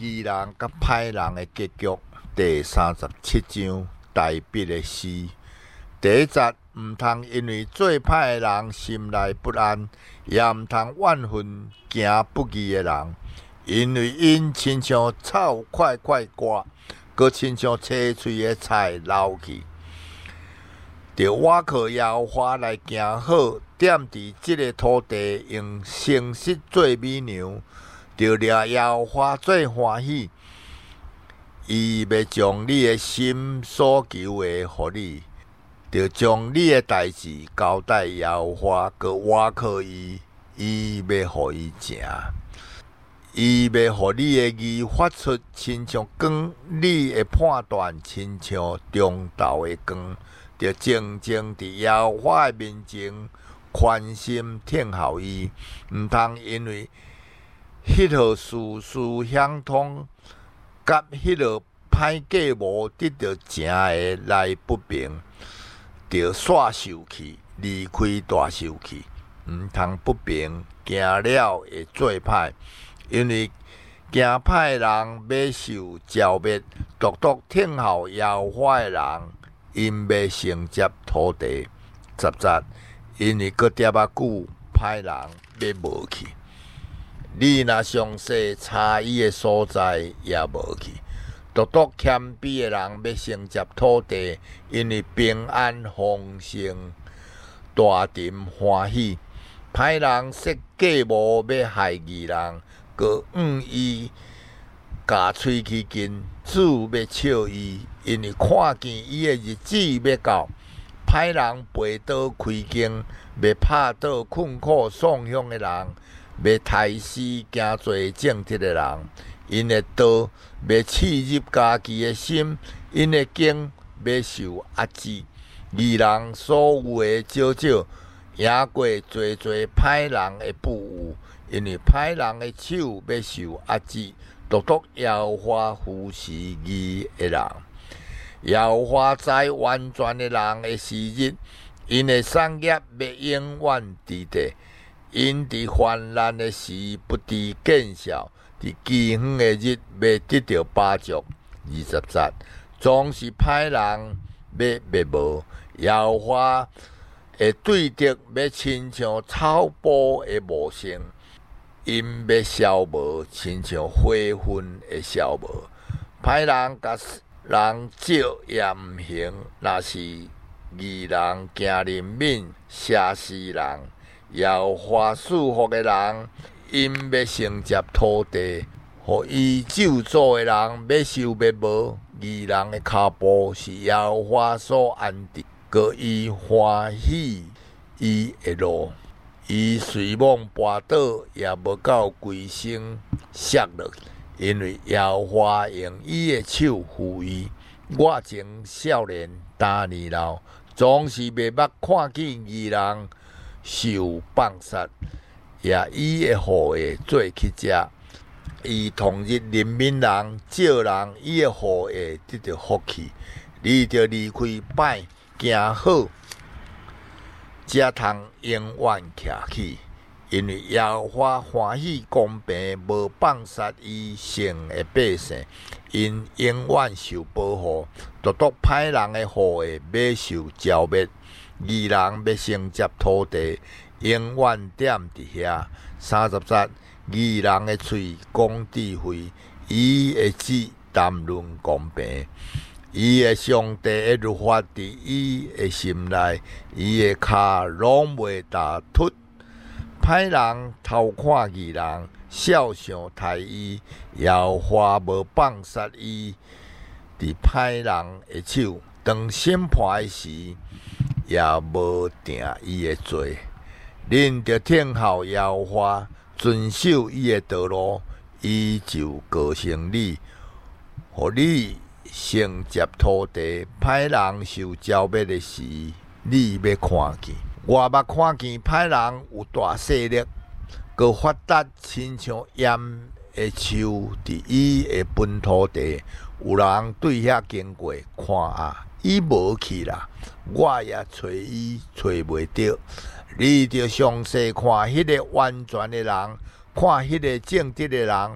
义人甲歹人的结局第37章大笔的诗。第一节，毋通因为做歹的人心内不安，也毋通怨恨行不义的人，因为因亲像草快快刮，佮亲像青翠的菜流去。着我靠耶和华来行好，踮伫即个土地，用诚实做美娘，着掠耶和华做欢喜。伊要将你的心所求的互你，着将你的代志交代耶和华，佮我靠伊，伊要互伊成。伊要互你的义发出，亲像光；你的判断，亲像中昼的光。着静静伫耶和华的面前，宽心听候伊，毋通因为迄号事事相通，甲迄号歹计无得到正的来不平，着煞受气，离开大受气，毋通不平，行了会做歹，因为行歹人要受剿灭，独独听候耶和华的人，因要承接土地。10节，因为搁伫啊久，歹人要无去。你若详细查伊的所在，也无去。独独谦卑的人要承接土地，因为平安丰盛，大沉欢喜。歹人设计谋要害义人，搁伊咬喙齿筋，主要笑伊，因为看见伊的日子要到。歹人背倒开弓，要拍倒困苦丧乡的人，要杀死行做正直的人。因的刀要刺入家己的心，因的弓要受压制。义人所有的少少，赢过侪侪歹人的不有，因为歹人的手要受压制，独独耶和华扶持义的人。耶和华知完全的人的时日，因的产业要永远伫地。因伫患难的时不知见效，伫饥荒的日要得到饱足。20节，总是歹人要灭无，耶和华的对敌要亲像草埔的无生，因要消无，亲像火焚的消无。歹人甲人借也毋行，若是义人行人敏，杀死人。耶和华赐福的人，因要承接土地；互伊咒诅的人，要受灭无。义人的脚步是耶和华所安置，佮伊欢喜伊的路。伊随梦跋倒，也无到规身摔落去。因为耶和华用伊的手扶伊，我前少年打年老，总是袂捌看见义人受放杀，也伊的后裔做去食。伊统日人民人，少人伊的后裔得到福气。你着离开歹，行好，才通永远徛起。因为耶和华欢喜公平，无放杀伊圣的百姓，因永远受保护。独独歹人的后裔要受剿灭，义人要承接土地，永远踮伫遐。30节，义人的喙讲智慧，伊的指谈论公平。伊的上帝的律法伫伊的心内，伊的骹拢袂踏脱。歹人偷看义人，笑想杀伊，耶和华无放杀伊伫歹人的手。当审判的时，也无定伊的罪。恁着听候耶和华，遵守伊的道路，伊就高升你，互你承接土地。歹人受剿灭的时，你要看见。我捌看见歹人有大势力，佮发达，亲像盐的树伫伊的本土地。有人对遐经过，看啊，伊无去啦，我也找伊找袂着。你着详细看迄个完全的人，看迄个正直的人，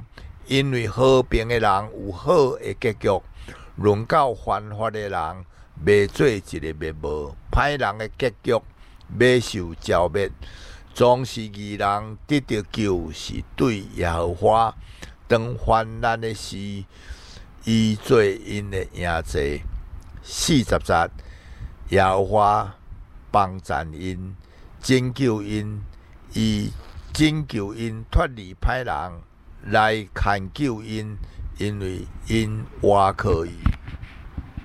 因为和平的人有好的结局，论到犯法的人，袂做一个灭无；歹人的结局，袂受剿灭。总是义人得到救，是对耶和华；当患难的时，伊做因的营座。40节，耶和华帮赞因，拯救因，伊拯救因脱离歹人，来牵救因，因为因倚靠伊。